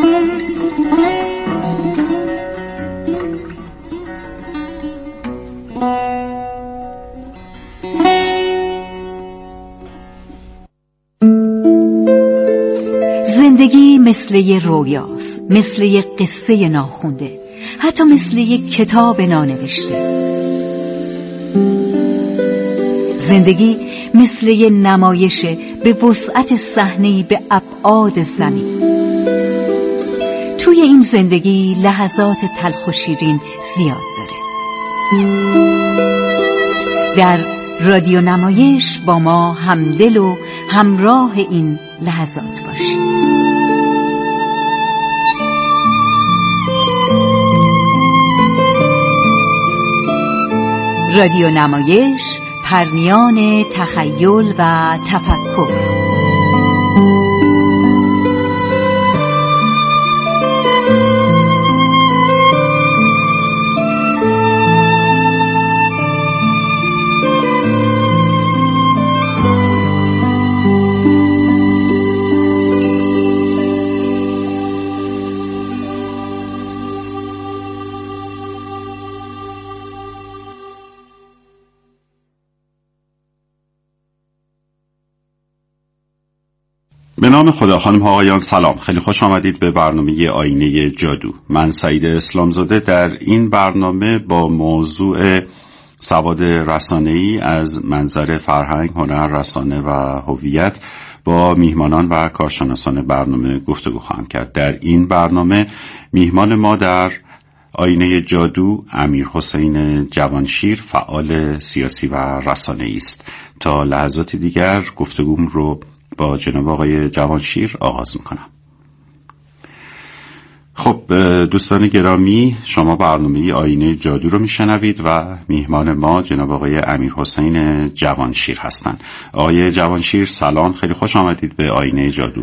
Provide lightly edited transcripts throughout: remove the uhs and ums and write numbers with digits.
زندگی مثل یه رویاست، مثل یه قصه ناخونده، حتی مثل یه کتاب نانوشته. زندگی مثل یه نمایشه به وسعت صحنه‌ای به ابعاد زمین. توی این زندگی لحظات تلخ و شیرین زیاد داره. در رادیو نمایش با ما همدل و همراه این لحظات باشید. رادیو نمایش، پرمیان تخیل و تفکر. به نام خدا. خانم ها آقایان سلام، خیلی خوش آمدید به برنامه آینه جادو. من سعید اسلامزاده در این برنامه با موضوع سواد رسانه‌ای از منظر فرهنگ، هنر، رسانه و هویت با میهمانان و کارشناسان برنامه گفتگو خواهم کرد. در این برنامه میهمان ما در آینه جادو امیرحسین جوانشیر، فعال سیاسی و رسانه‌ای است. تا لحظات دیگر گفتگوم رو با جناب آقای جوانشیر آغاز میکنم. خب دوستان گرامی، شما برنامه آینه جادو رو میشنوید و میهمان ما جناب آقای امیرحسین جوانشیر هستند. آقای جوانشیر سلام، خیلی خوش آمدید به آینه جادو.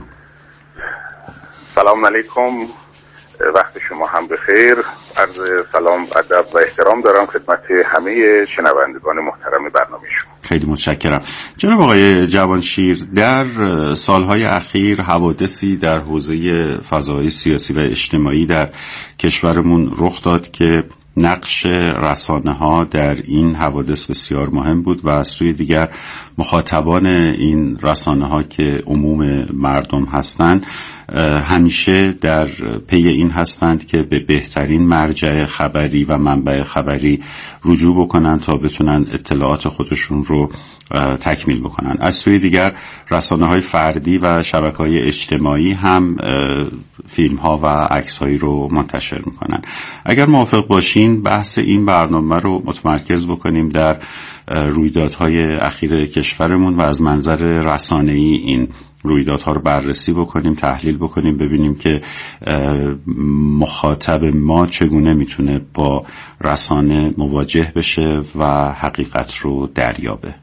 سلام علیکم، وقت شما هم بخیر. عرض سلام، ادب و احترام دارم خدمت همه شنوندگان محترم برنامه شما. خیلی متشکرم. جناب آقای جوانشیر، در سالهای اخیر حوادثی در حوزه فضای سیاسی و اجتماعی در کشورمون رخ داد که نقش رسانه‌ها در این حوادث بسیار مهم بود و از سوی دیگر مخاطبان این رسانه‌ها که عموم مردم هستند همیشه در پی این هستند که به بهترین مرجع خبری و منبع خبری رجوع بکنن تا بتونن اطلاعات خودشون رو تکمیل بکنن. از سوی دیگر رسانه‌های فردی و شبکه‌های اجتماعی هم فیلم‌ها و عکس‌هایی رو منتشر میکنن. اگر موافق باشین بحث این برنامه رو متمرکز بکنیم در رویدادهای اخیر کشورمون و از منظر رسانه‌ای این رویدادها رو بررسی بکنیم، تحلیل بکنیم، ببینیم که مخاطب ما چگونه میتونه با رسانه مواجه بشه و حقیقت رو دریابه.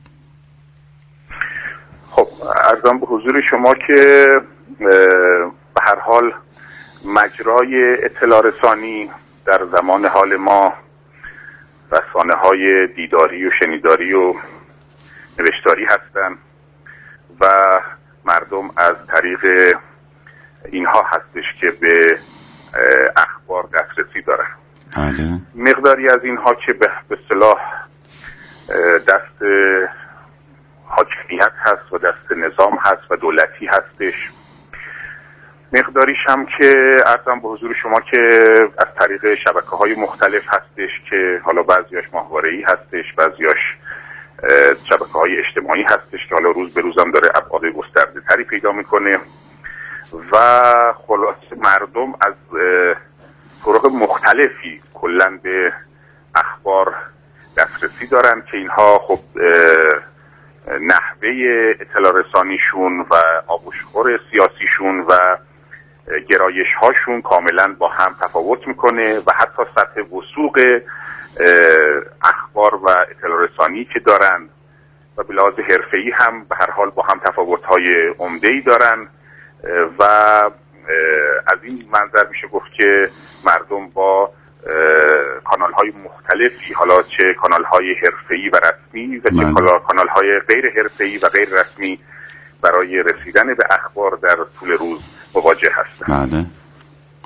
خب عرضم به حضور شما که به هر حال مجرای اطلاع رسانی در زمان حال ما رسانه‌های دیداری و شنیداری و نوشتاری هستند و مردم از طریق اینها هستش که به اخبار دسترسی دارن. مقداری از اینها که به اصطلاح دست حاکمیت هست و دست نظام هست و دولتی هستش، مقداریش هم که عرضم به حضور شما که از طریق شبکه‌های مختلف هستش که حالا بعضیاش ماهواره‌ای هستش، بعضیاش شبکه‌های اجتماعی هستش که حالا روز به روزم داره ابعاد گسترده تری پیدا میکنه و خلاصه مردم از طرق مختلفی کلاً به اخبار دسترسی دارن که اینها خب نحوه اطلاع رسانیشون و آبوشخور سیاسیشون و گرایش هاشون کاملا با هم تفاوت میکنه و حتی سطح وثوق اخبار و اطلاع رسانی که دارن و به لحاظ حرفه‌ای هم به هر حال با هم تفاوت‌های عمده‌ای دارن و از این منظر میشه گفت که مردم با کانال‌های مختلفی، حالا چه کانال‌های حرفه‌ای و رسمی و چه کانال‌های غیر حرفه‌ای و غیر رسمی برای رسیدن به اخبار در طول روز مواجه هستند.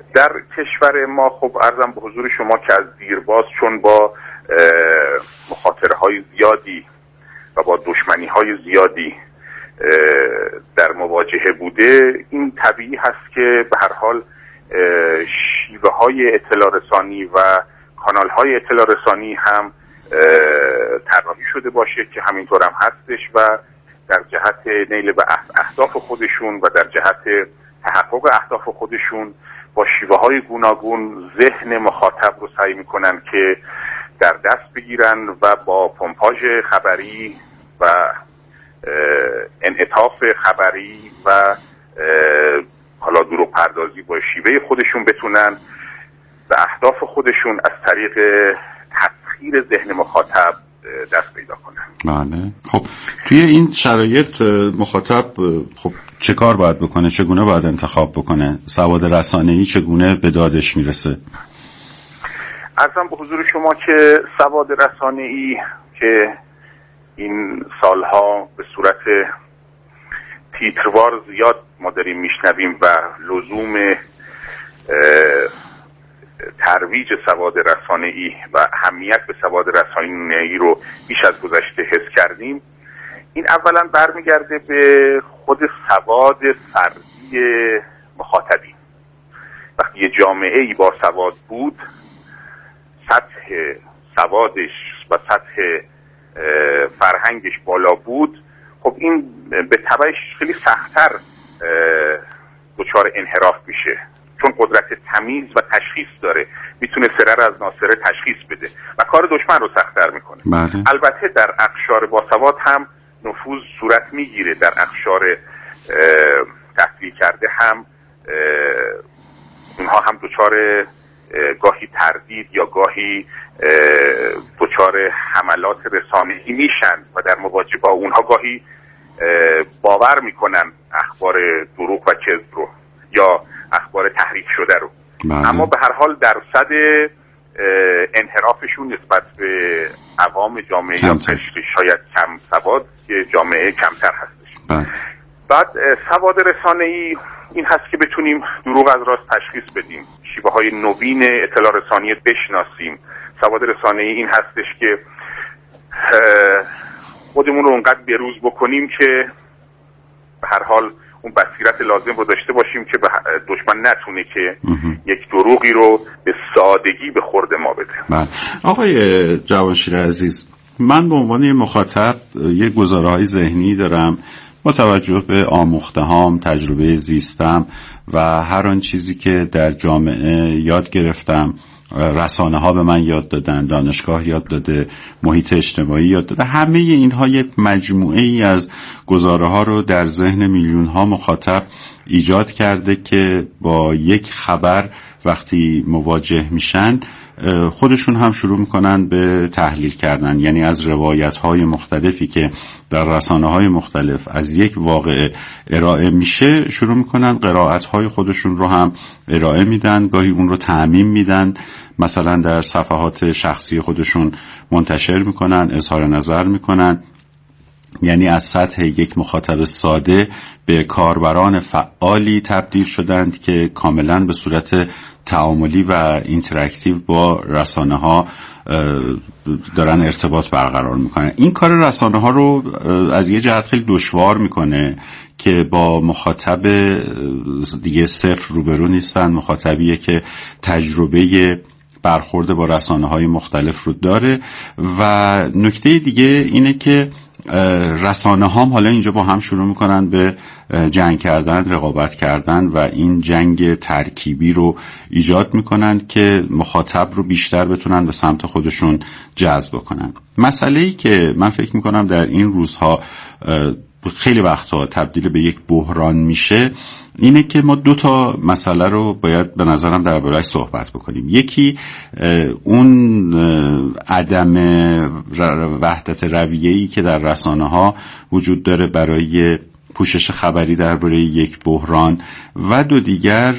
در کشور ما خب عرضم به حضور شما که از دیرباز چون با مخاطره های زیادی و با دشمنی های زیادی در مواجهه بوده، این طبیعی هست که به هر حال شیوه های اطلاع رسانی و کانال های اطلاع رسانی هم طراحی شده باشه که همینطور هم هستش و در جهت نیل به اهداف خودشون و در جهت تحقق اهداف خودشون با شیوه های گوناگون ذهن مخاطب رو سعی میکنن که در دست بگیرن و با پمپاژ خبری و انعطاف خبری و حالا دروغ پردازی با شیوه خودشون بتونن به اهداف خودشون از طریق تسخیر ذهن مخاطب دست پیدا کنن. بله. خب توی این شرایط مخاطب خب چه کار باید بکنه؟ چگونه باید انتخاب بکنه؟ سواد رسانه‌ای چگونه به دادش میرسه؟ عرضم به حضور شما که سواد رسانه‌ای که این سالها به صورت تیتروار زیاد ما داریم میشنویم و لزوم ترویج سواد رسانه‌ای و اهمیت به سواد رسانه‌ای رو بیش از گذشته حس کردیم. این اولا برمیگرده به خود سواد فردی مخاطبین. وقتی یه جامعه‌ای با سواد بود، سطح سوادش و سطح فرهنگش بالا بود، خب این به تبعش خیلی سخت‌تر دچار انحراف میشه، چون قدرت تمییز و تشخیص داره، میتونه سرر از ناصره تشخیص بده و کار دشمن رو سخت‌تر میکنه. البته در اقشار باسواد هم نفوذ صورت میگیره، در اقشار تحصیل کرده هم اونها هم دچار گاهی تردید یا گاهی دچار حملات رسانه‌ای میشن و در مواجهه با اونها گاهی باور میکنن اخبار دروغ و کذب رو یا اخبار تحریک شده رو. اما به هر حال درصد انحرافشون نسبت به عوام جامعه یا شاید کم سواد که جامعه کمتر هستش. بعد سواد رسانه‌ای این هست که بتونیم دروغ از راست تشخیص بدیم، شیوه های نوین اطلاع رسانی بشناسیم. سواد رسانه‌ای این هستش که خودمون رو اونقدر بروز بکنیم که به هر حال اون بصیرت لازم رو داشته باشیم که دشمن نتونه که یک دروغی رو به سادگی به خورد ما بده. آقای جوانشیر عزیز، من به عنوان مخاطب یک گزاره‌های ذهنی دارم با توجه به آموخته‌هام، تجربه زیستم و هر آن چیزی که در جامعه یاد گرفتم، رسانه ها به من یاد دادن، دانشگاه یاد داده، محیط اجتماعی یاد داده. همه اینها یک مجموعه ای از گزاره ها رو در ذهن میلیون ها مخاطب ایجاد کرده که با یک خبر وقتی مواجه میشن خودشون هم شروع میکنن به تحلیل کردن، یعنی از روایت های مختلفی که در رسانه های مختلف از یک واقعه ارائه میشه شروع میکنن قرائت های خودشون رو هم ارائه میدن، گاهی اون رو تعمیم میدن، مثلا در صفحات شخصی خودشون منتشر میکنن، اظهار نظر میکنن. یعنی از سطح یک مخاطب ساده به کاربران فعالی تبدیل شدند که کاملا به صورت تعاملی و اینتراکتیو با رسانه ها دارن ارتباط برقرار میکنن. این کار رسانه ها رو از یه جهت خیلی دشوار میکنه که با مخاطب دیگه صفر روبرو نیستن، مخاطبیه که تجربه برخورد با رسانه های مختلف رو داره. و نکته دیگه اینه که رسانه ها حالا اینجا با هم شروع میکنن به جنگ کردن، رقابت کردن و این جنگ ترکیبی رو ایجاد میکنن که مخاطب رو بیشتر بتونن به سمت خودشون جذب کنن. مسئله‌ای که من فکر میکنم در این روزها خیلی وقتها تبدیل به یک بحران میشه اینه که ما دو تا مسئله رو باید به نظرم درباره‌اش صحبت بکنیم. یکی اون عدم وحدت رویه‌ای که در رسانه‌ها وجود داره برای پوشش خبری درباره یک بحران، و دو دیگر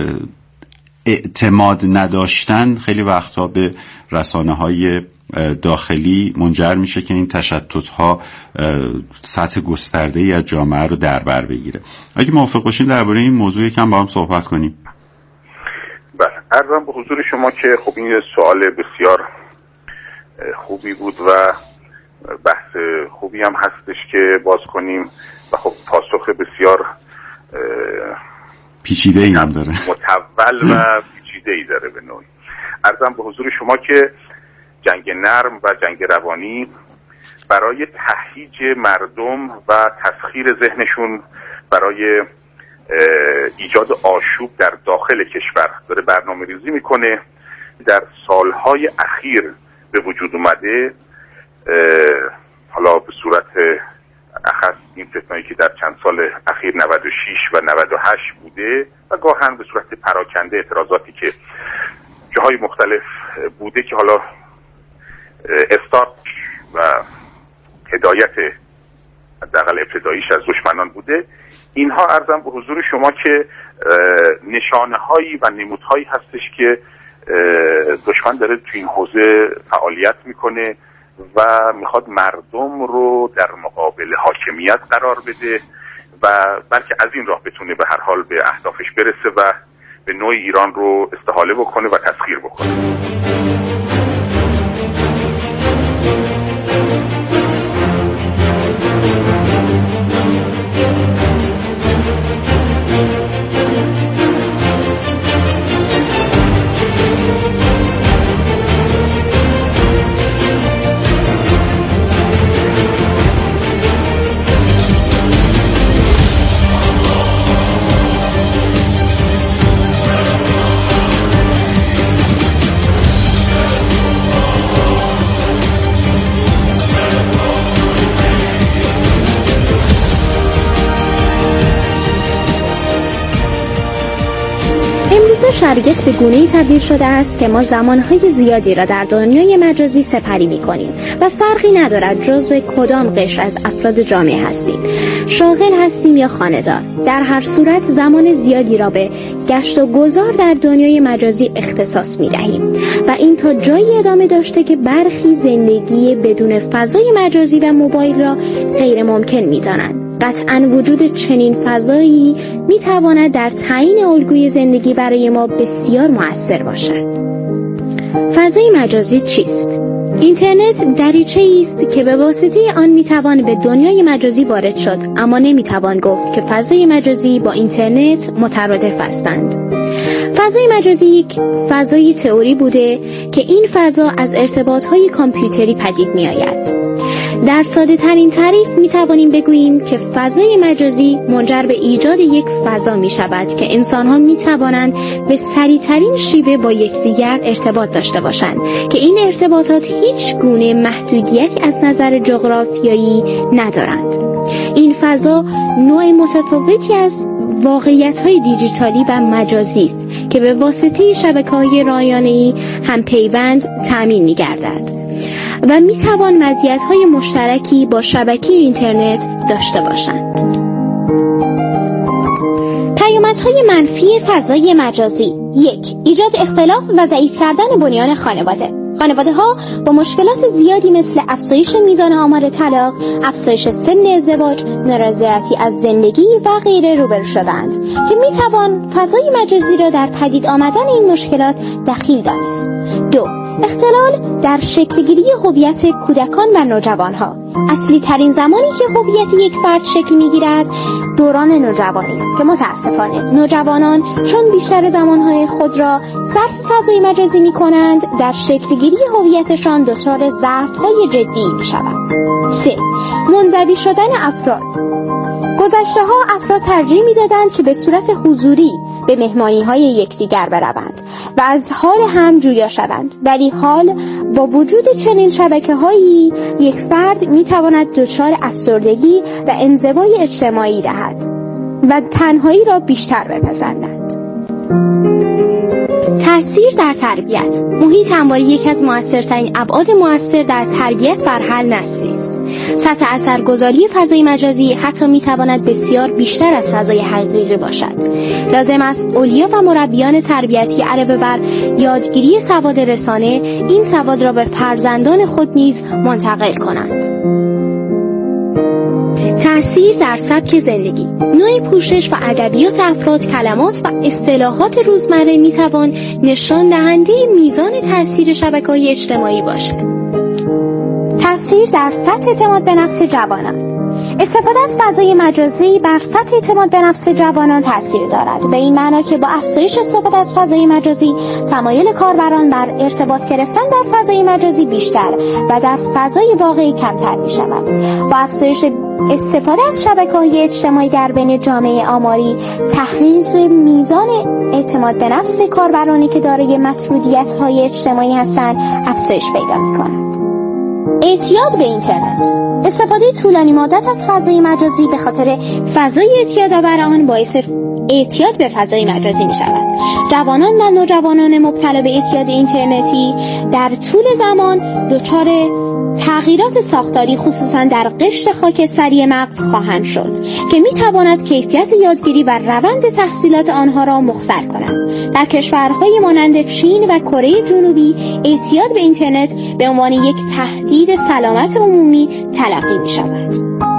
اعتماد نداشتن خیلی وقتها به رسانه‌های داخلی منجر میشه که این تشتت‌ها سطح گسترده‌ای از جامعه رو در بر بگیره. اگه موافق باشین درباره این موضوع یکم با هم صحبت کنیم. عرضم به حضور شما که خب این سوال بسیار خوبی بود و بحث خوبی هم هستش که باز کنیم و خب پاسخ بسیار پیچیده‌ای هم داره، متول و پیچیده‌ای داره به نوعی. عرضم به حضور شما که جنگ نرم و جنگ روانی برای تهییج مردم و تسخیر ذهنشون برای ایجاد آشوب در داخل کشور داره برنامه ریزی میکنه. در سالهای اخیر به وجود اومده، حالا به صورت اخص این فتنه‌ای که در چند سال اخیر 96 و 98 بوده و گاهن به صورت پراکنده اعتراضاتی که جاهای مختلف بوده که حالا استارت و هدایت حداقل ابتداییش از دشمنان بوده. اینها عرضم به حضور شما که نشانه هایی و نمودهایی هستش که دشمن داره تو این حوزه فعالیت میکنه و میخواد مردم رو در مقابل حاکمیت قرار بده و بلکه از این راه بتونه به هر حال به اهدافش برسه و به نوعی ایران رو استحاله بکنه و تسخیر بکنه. شرایط به گونه‌ای تبدیل شده است که ما زمانهای زیادی را در دنیای مجازی سپری می‌کنیم و فرقی ندارد جزو کدام قشر از افراد جامعه هستیم، شاغل هستیم یا خانه‌دار. در هر صورت زمان زیادی را به گشت و گذار در دنیای مجازی اختصاص می‌دهیم و این تا جایی ادامه داشته که برخی زندگی بدون فضای مجازی و موبایل را غیر ممکن می‌دانند. قطعاً وجود چنین فضایی میتواند در تعیین الگوی زندگی برای ما بسیار مؤثر باشد. فضای مجازی چیست؟ اینترنت دریچه‌ای است که به واسطه آن میتوان به دنیای مجازی وارد شد، اما نمیتوان گفت که فضای مجازی با اینترنت مترادف هستند. فضای مجازی یک فضای تئوری بوده که این فضا از ارتباط‌های کامپیوتری پدید می‌آید. در ساده ترین تعریف می توانیم بگوییم که فضای مجازی منجر به ایجاد یک فضا می شود که انسان ها می توانند به سریع ترین شیوه با یکدیگر ارتباط داشته باشند که این ارتباطات هیچ گونه محدودیتی از نظر جغرافیایی ندارند. این فضا نوع متفاوتی از واقعیت‌های دیجیتالی و مجازی است که به واسطه شبکه‌های رایانه‌ای هم پیوند تأمین می‌گردد و میتوان مزیت‌های مشترکی با شبکه اینترنت داشته باشند. پیامدهای منفی فضای مجازی: 1. ایجاد اختلاف و ضعیف کردن بنیان خانواده. خانواده‌ها با مشکلات زیادی مثل افزایش میزان آمار طلاق، افزایش سن ازدواج، نارضایتی از زندگی و غیره روبرو شدند که میتوان فضای مجازی را در پدید آمدن این مشکلات دخیل دانست. 2. اختلال در شکلگیری هویت کودکان و نوجوانها. اصلی ترین زمانی که هویت یک فرد شکل میگیرد دوران نوجوانی است که متاسفانه نوجوانان چون بیشتر زمانهای خود را صرف فضای مجازی میکنند در شکلگیری هویتشان دچار ضعف‌های جدی میشوند. 3. منزوی شدن افراد. گذشته‌ها افراد ترجیح میدادند که به صورت حضوری به مهمانی‌های یکدیگر بروند و از حال هم جویا شوند، ولی حال با وجود چنین شبکه‌هایی یک فرد می‌تواند دچار افسردگی و انزوای اجتماعی دهد و تنهایی را بیشتر بپسندد. تأثیر در تربیت. محیط همواره یک از مؤثرترین ابعاد مؤثر در تربیت بر هر نسلی است. سطح اثرگذاری فضای مجازی حتی میتواند بسیار بیشتر از فضای حقیقی باشد. لازم است اولیا و مربیان تربیتی علاوه بر یادگیری سواد رسانه، این سواد را به فرزندان خود نیز منتقل کنند. تأثیر در سبک زندگی. نوع پوشش و ادبیات افراد، کلمات و اصطلاحات روزمره میتوان نشان دهنده میزان تأثیر شبکه‌های اجتماعی باشد. تأثیر در سطح اعتماد به نفس جوانان. استفاده از فضای مجازی بر سطح اعتماد به نفس جوانان تأثیر دارد، به این معنا که با افزایش استفاده از فضای مجازی تمایل کاربران بر ارتباط گرفتن در فضای مجازی بیشتر و در فضای واقعی کمتر می شود. با افزایش استفاده از شبکه‌های اجتماعی در بین جامعه آماری، تحقیق میزان اعتماد به نفس کاربرانی که دارای محدودیت‌های اجتماعی هستند افزایش پیدا می‌کند. اعتیاد به اینترنت. استفاده طولانی مدت از فضای مجازی به خاطر فضای اعتیادآور آن باعث اعتیاد به فضای مجازی می شود. جوانان و نوجوانان مبتلا به اعتیاد اینترنتی در طول زمان دچار تغییرات ساختاری خصوصا در قشر خاکستری مغز خواهند شد که می تواند کیفیت یادگیری و روند تحصیلات آنها را مخسر کند. در کشورهای مانند چین و کره جنوبی اعتیاد به اینترنت به عنوان یک تهدید سلامت عمومی تلقی می شود.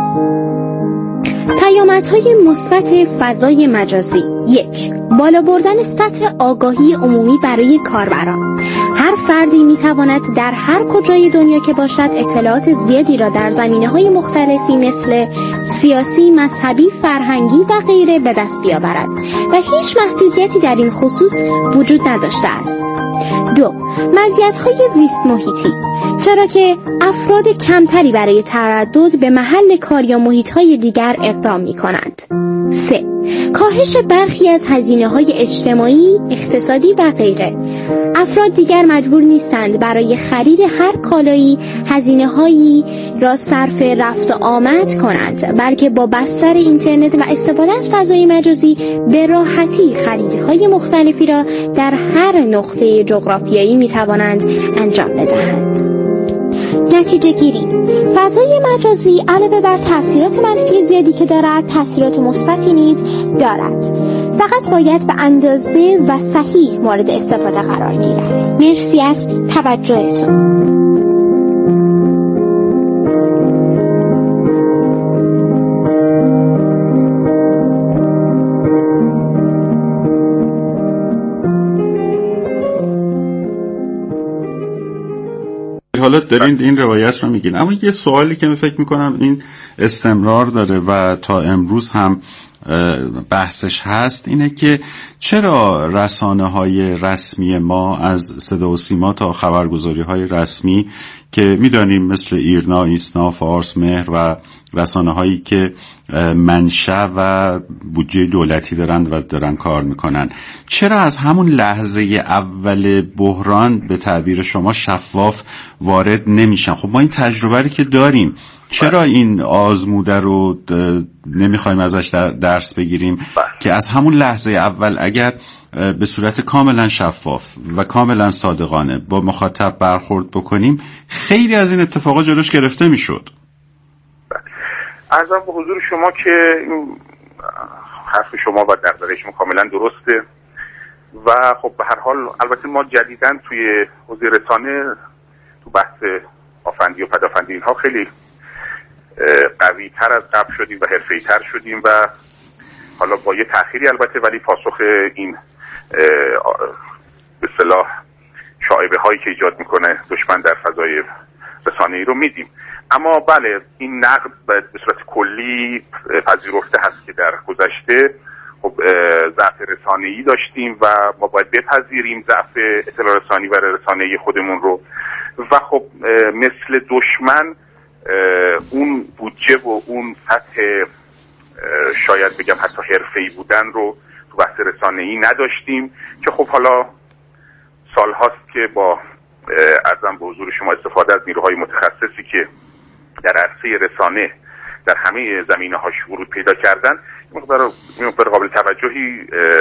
پیامدهای مثبت فضای مجازی: 1. بالا بردن سطح آگاهی عمومی برای کاربران. هر فردی میتواند در هر کجای دنیا که باشد اطلاعات زیادی را در زمینه‌های مختلفی مثل سیاسی، مذهبی، فرهنگی و غیره به دست بیاورد و هیچ محدودیتی در این خصوص وجود نداشته است. 2. مزیت‌های زیست محیطی، چرا که افراد کمتری برای تردد به محل کار یا محیط‌های دیگر اقدام می‌کنند. 3. کاهش برخی از هزینه‌های اجتماعی، اقتصادی و غیره. افراد دیگر مجبور نیستند برای خرید هر کالایی هزینه‌هایی را صرف رفت و آمد کنند، بلکه با بستر اینترنت و استفاده از فضای مجازی به راحتی خریدهای مختلفی را در هر نقطه جغرافیایی می‌توانند انجام بدهند. نتیجه گیری: فضای مجازی علاوه بر تأثیرات منفی زیادی که دارد، تأثیرات مثبتی نیز دارد. فقط باید به اندازه و صحیح مورد استفاده قرار گیرد. مرسی از توجهتون. حالا دارین این روایت رو میگین، اما یه سوالی که من فکر میکنم این استمرار داره و تا امروز هم بحثش هست اینه که چرا رسانه‌های رسمی ما از صدا و سیما تا خبرگزاری‌های رسمی که میدانیم مثل ایرنا، ایسنا، فارس، مهر و رسانه‌هایی که منشأ و بودجه دولتی دارن و دارن کار میکنن، چرا از همون لحظه اول بحران به تعبیر شما شفاف وارد نمیشن؟ خب ما این تجربه رو که داریم، چرا این آزموده رو نمیخوایم ازش درس بگیریم که از همون لحظه اول اگر به صورت کاملا شفاف و کاملا صادقانه با مخاطب برخورد بکنیم خیلی از این اتفاقات جلوش گرفته میشد. عرضم به حضور شما که حرف شما و دغدغه شما کاملا درسته و خب به هر حال البته ما جدیداً توی حوزه رسانه تو بحث آفندی و پدافندی اینها خیلی قوی تر از قبل شدیم و حرفه‌ای تر شدیم و حالا با یه تأخیری البته، ولی پاسخ این به اصطلاح شایبه هایی که ایجاد میکنه دشمن در فضای رسانه‌ای رو میدیم. اما بله این نقد به صورت کلی پذیرفته هست که در گذشته خب ضعف رسانه‌ای داشتیم و ما باید بپذیریم ضعف اطلاع رسانی و رسانه‌ای خودمون رو و خب مثل دشمن اون بودجه و اون سطح شاید بگم حتی حرفه‌ای بودن رو تو بحث رسانه‌ای نداشتیم که خب حالا سال‌هاست که با عرضم به حضور شما استفاده از نیروهای متخصصی که در عرصه رسانه در همه زمینه‌هاش ورود پیدا کردن مقدار قابل توجهی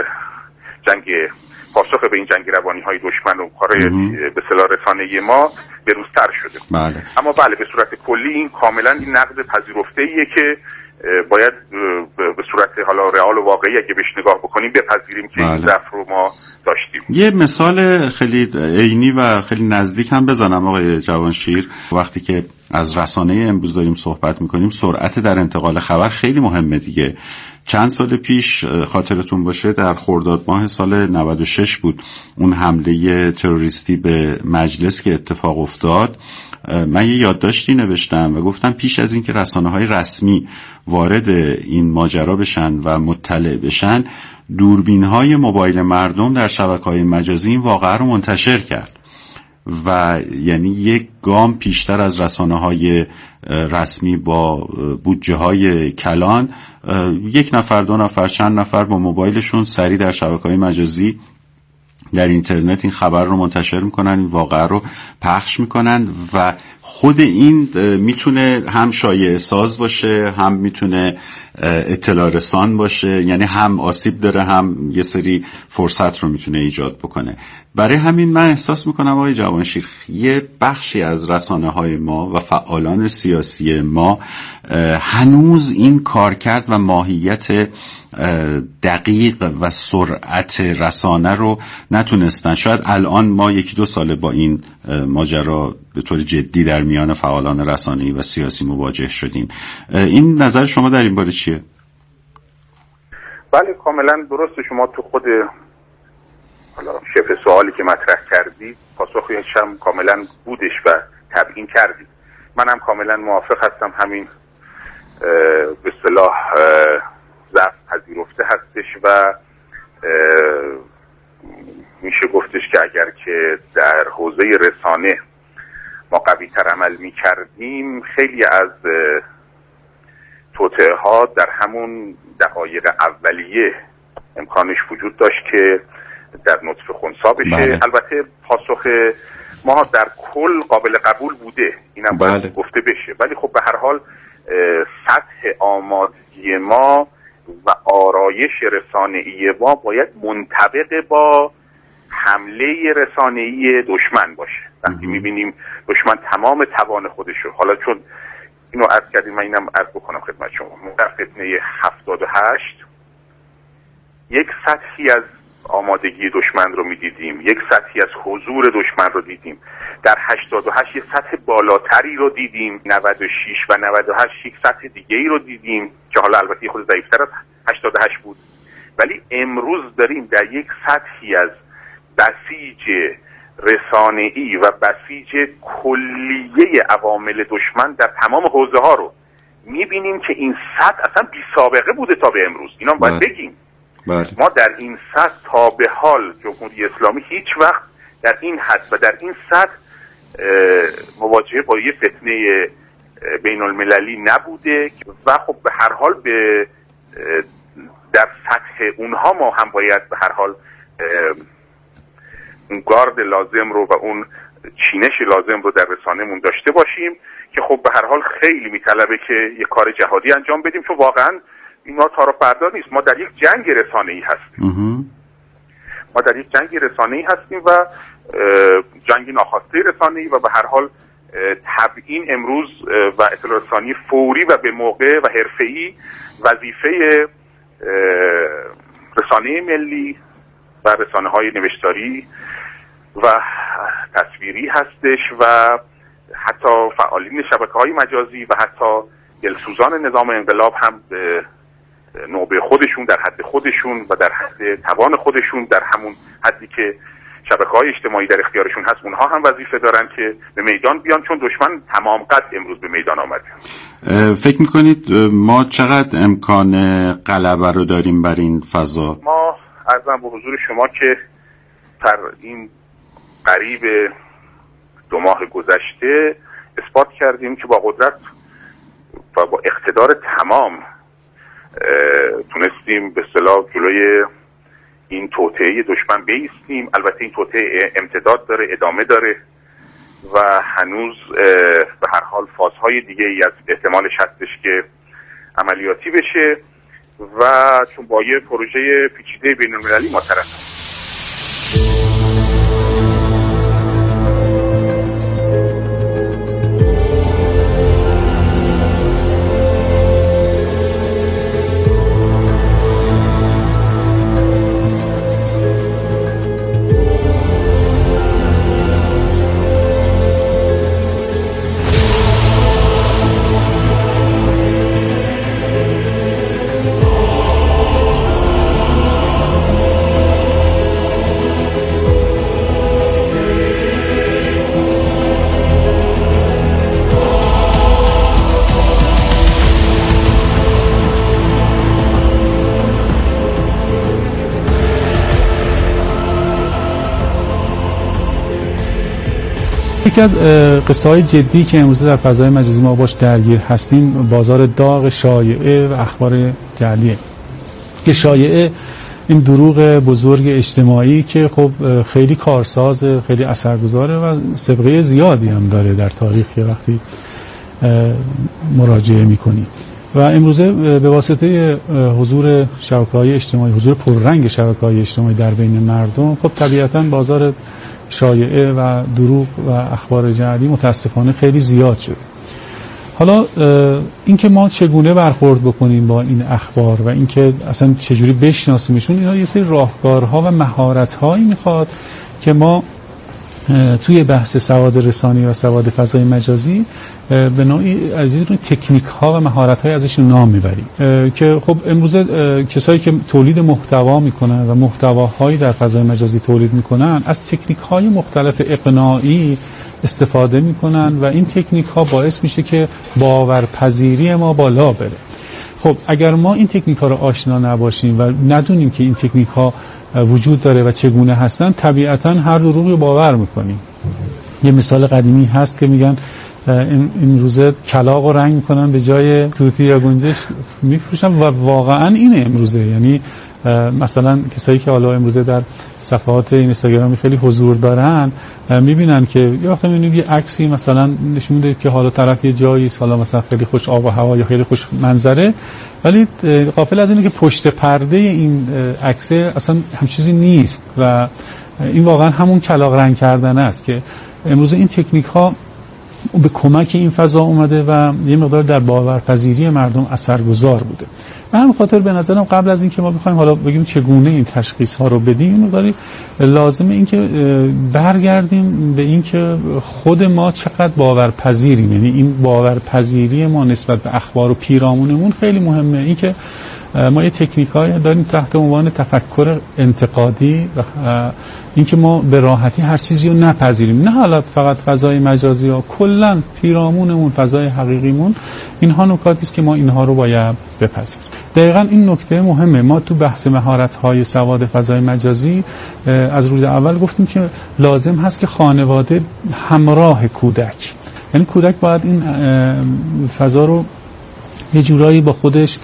پاسخ به این جنگ روانی‌های دشمن و کارهای به اصطلاح رسانه‌ای ما بروزتر شده. بله. اما بله به صورت کلی این کاملا این نقد پذیرفته‌ایه که باید به صورت حالا رئال و واقعی اگه بهش نگاه بکنیم بپذیریم که این ضعف رو ما داشتیم. یه مثال خیلی عینی و خیلی نزدیک هم بزنم آقای جوانشیر. وقتی که از رسانه امروز داریم صحبت میکنیم، سرعت در انتقال خبر خیلی مهمه دیگه. چند سال پیش خاطرتون باشه در خرداد ماه سال 96 بود اون حمله تروریستی به مجلس که اتفاق افتاد. من یه یادداشتی نوشتم و گفتم پیش از اینکه رسانه‌های رسمی وارد این ماجرا بشن و مطلع بشن، دوربین‌های موبایل مردم در شبکه‌های مجازی این واقعه رو منتشر کرد و یعنی یک گام پیشتر از رسانه‌های رسمی با بودجه‌های کلان، یک نفر، دو نفر، چند نفر با موبایلشون سریع در شبکه‌های مجازی در اینترنت این خبر رو منتشر میکنن، این واقعه رو پخش میکنن و خود این میتونه هم شایعه ساز باشه، هم میتونه اطلاع رسان باشه، یعنی هم آسیب داره هم یه سری فرصت رو میتونه ایجاد بکنه. برای همین من احساس میکنم آقای جوانشیر یه بخشی از رسانه‌های ما و فعالان سیاسی ما هنوز این کارکرد و ماهیت دقیق و سرعت رسانه رو نتونستن. شاید الان ما 1-2 ساله با این ماجرا به طور جدی در میان فعالان رسانه‌ای و سیاسی مواجه شدیم. این نظر شما در این باره چیه؟ بله کاملا درست. شما تو خود حالا شبه سوالی که مطرح کردید پاسخش هم کاملا بودش و تبیین کردید. منم کاملا موافق هستم. همین به اصطلاح ضعف پذیرفته هستش و میشه گفتش که اگر که در حوزه رسانه ما قوی تر عمل می کردیم خیلی از توطئه ها در همون دقایق اولیه امکانش وجود داشت که در نطفه خنثی بشه. بله. البته پاسخ ما در کل قابل قبول بوده، اینم باید بله. گفته بشه، ولی خب به هر حال سطح آمادگی ما و آرایش رسانه‌ای ما باید منطبق با حمله رسانه‌ای دشمن باشه. وقتی می‌بینیم دشمن تمام توان خودشو، حالا چون اینو عرض کردیم من اینم عرض بکنم خدمت شما، در فتنه 78 یک سطحی از آمادگی دشمن رو می‌دیدیم، یک سطحی از حضور دشمن رو دیدیم. در 88 یک سطح بالاتری رو دیدیم، 96 و 98 یک سطح دیگه‌ای رو دیدیم که حالا البته خود ضعیف‌تر از 88 بود، ولی امروز داریم در یک سطحی از بسیج رسانه‌ای و بسیج کلیه عوامل دشمن در تمام حوزه‌ها رو می‌بینیم که این سطح اصلا بی سابقه بوده تا به امروز. اینا باید بگیم. ما در این سطح تا به حال جمهوری اسلامی هیچ وقت در این حد و در این سطح مواجهه با یه فتنه بین المللی نبوده و خب به هر حال به در سطح اونها ما هم باید به هر حال اون گارد لازم رو و اون چینش لازم رو در رسانه‌مون داشته باشیم که خب به هر حال خیلی میطلبه که یه کار جهادی انجام بدیم، چون واقعا اینا تار و فردا نیست. ما در یک جنگ رسانه‌ای هستیم. ما در یک جنگ رسانه‌ای هستیم و جنگ ناخواسته رسانه‌ای و به هر حال تبیین امروز و اطلاع رسانی فوری و به موقع و حرفه‌ای وظیفه رسانه ملی و رسانه‌های نوشتاری و تصویری هستش و حتی فعالین شبکه‌های مجازی و حتی دلسوزان نظام انقلاب هم به نوبه خودشون در حد خودشون و در حد توان خودشون در همون حدی که شبکه‌های اجتماعی در اختیارشون هست اونها هم وظیفه دارن که به میدان بیان، چون دشمن تمام قد امروز به میدان آمده. فکر میکنید ما چقدر امکان غلبه رو داریم بر این فضا؟ ما عرضم به حضور شما که در این قریب 2 ماه گذشته اثبات کردیم که با قدرت و با اقتدار تمام تونستیم به اصطلاح جلوی این توطئه دشمن بایستیم. البته این توطئه امتداد داره، ادامه داره و هنوز به هر حال فازهای دیگه ای از احتمالش هستش که عملیاتی بشه و چون با یه پروژه پیچیده بین‌المللی ما طرفیم. یکی از قصه های جدی که امروز در فضای مجازی ما باش درگیر هستیم بازار داغ شایعه و اخبار جعلیه که شایعه این دروغ بزرگ اجتماعی که خب خیلی کارساز، خیلی اثرگذاره و سابقه زیادی هم داره در تاریخ وقتی مراجعه میکنی و امروزه به واسطه حضور شبکه‌های اجتماعی، حضور پررنگ شبکه‌های اجتماعی در بین مردم، خب طبیعتاً بازار شایعه و دروغ و اخبار جعلی متاسفانه خیلی زیاد شده. حالا اینکه ما چگونه برخورد بکنیم با این اخبار و اینکه اصلا چجوری بشناسیمشون، اینا یه سری راهکارها و مهارت‌هایی میخواد که ما توی بحث سواد رسانی و سواد فضای مجازی به نوعی از این تکنیک ها و مهارت های ازشون نام میبریم که خب امروزه کسایی که تولید محتوا میکنن و محتواهایی در فضای مجازی تولید میکنن از تکنیک های مختلف اقناعی استفاده میکنن و این تکنیک ها باعث میشه که باورپذیری ما بالا بره. خب اگر ما این تکنیک ها رو آشنا نباشیم و ندونیم که این تکنیک ها وجود داره و چگونه هستن، طبیعتاً هر دروغی رو باور میکنیم. یه مثال قدیمی هست که میگن این روزه کلاغ رو رنگ میکنن به جای توتی یا گنجش میفروشن و واقعاً اینه امروزه. یعنی مثلا کسایی که حالا امروزه در صفحات اینستاگرامی خیلی حضور دارن میبینن که یه وقت میبینید یه عکسی مثلا نشون میده که حالا طرف یه جایی حالا مثلا خیلی خوش آب و هوا یا خیلی خوش منظره، ولی غافل از اینه که پشت پرده این عکس اصلا هم چیزی نیست و این واقعا همون کلاغ رنگ کردن است که امروز این تکنیک ها به کمک این فضا اومده و یه مقدار در باورپذیری مردم اثرگذار بوده. به همین خاطر به نظرم قبل از اینکه ما بخوایم حالا بگیم چگونه این تشخیص ها رو بدیم، این مقداری لازمه این که برگردیم به این که خود ما چقدر باورپذیریم. یعنی این باورپذیری ما نسبت به اخبار و پیرامونمون خیلی مهمه. این که ما یه تکنیکایی داریم تحت عنوان تفکر انتقادی و اینکه ما به راحتی هر چیزی رو نپذیریم، نه حالا فقط فضای مجازی ها، کلا پیرامونمون، فضای حقیقیمون، اینها نکاتی است که ما اینها رو باید بپذیریم. دقیقاً این نکته مهمه. ما تو بحث مهارت‌های سواد فضای مجازی از روز اول گفتیم که لازم هست که خانواده همراه کودک، یعنی کودک باید این فضا رو یه جورایی با خودش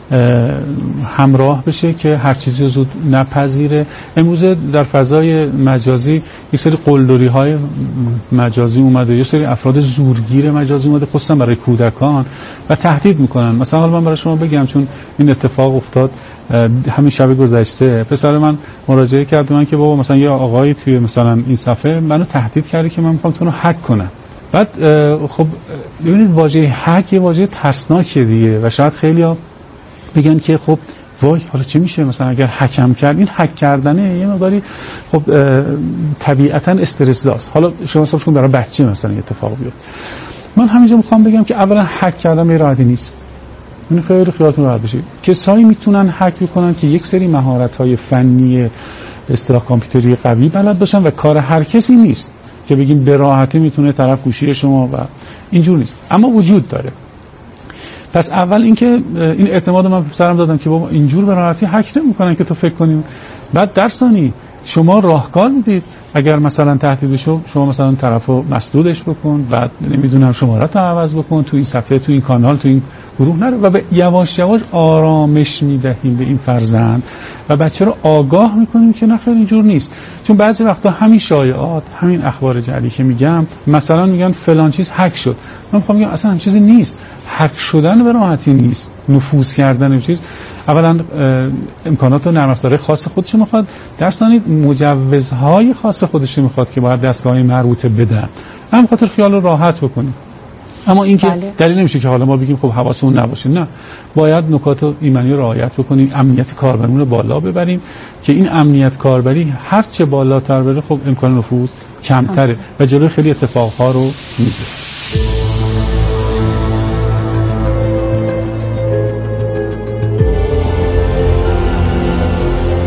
همراه بشه که هر چیزی رو زود نپذیره. امروز در فضای مجازی یه سری قلدری‌های مجازی اومده، یه سری افراد زورگیر مجازی اومده خصوصا برای کودکان و تهدید میکنن. مثلا حالا من برای شما بگم، چون این اتفاق افتاد همین شب گذشته، پسر من مراجعه کرد من که بابا مثلا یه آقایی توی مثلا این صفحه منو تهدید کرده که من میخوام تو رو هک کنم. بعد خب ببینید واژه هک یه واژه ترسناکه دیگه و شاید خیلی‌ها بگن که خب وای حالا چی میشه مثلا اگر حکم کرد. این حک کردنه یه مقداری خب طبیعتا استرس داست. حالا شما حساب کن برای بچه مثلا اتفاق بیفته. من همینجا میخوام بگم که اولا حک کردن به راحتی نیست. این خیلی خیالتون راحت بشه. کسایی میتونن حک بکنن که یک سری مهارت‌های فنی اصطلاح کامپیوتری قوی بلد باشن و کار هر کسی نیست که بگیم به راحتی میتونه طرف گوشی شما و اینجور نیست، اما وجود داره. پس اول اینکه این اعتماد من سرم دادم که بابا اینجور به راحتی هک نمی‌کنن که تو فکر کنیم. بعد در ثانی شما راهکار میدید، اگر مثلا تهدید بشه شما مثلا طرفو مسدودش بکن، بعد نمیدونم شماره‌ت عوض بکن، تو این صفحه، تو این کانال، تو این گروه نرو و به یواش یواش آرامش میدهیم به این فرزند و بچه رو آگاه میکنیم که نه خیلی اینجور نیست. چون بعضی وقتا همین شایعات، همین اخبار جعلی که میگم، مثلا میگن فلان چیز هک شد، من میخوام بگم اصلا همین چیزی نیست. هک شدن به راحتی نیست. نفوذ کردن این چیز اولا امکانات و نرم افزارهای خاص خودش میخواد، در ثانی مجوزهای خاص خودش میخواد که باید دستگاه‌های مربوطه بدن. هم خاطر خیال رو راحت بکنیم. اما این که دلیل نمیشه که حالا ما بگیم خب حواسمون نباشه. نه، باید نکات ایمنی رو رعایت بکنیم، امنیت کاربرمون رو بالا ببریم که این امنیت کاربری هر چه بالاتر بره خب امکان نفوذ کمتره و جلوی خیلی اتفاقها رو میگیره.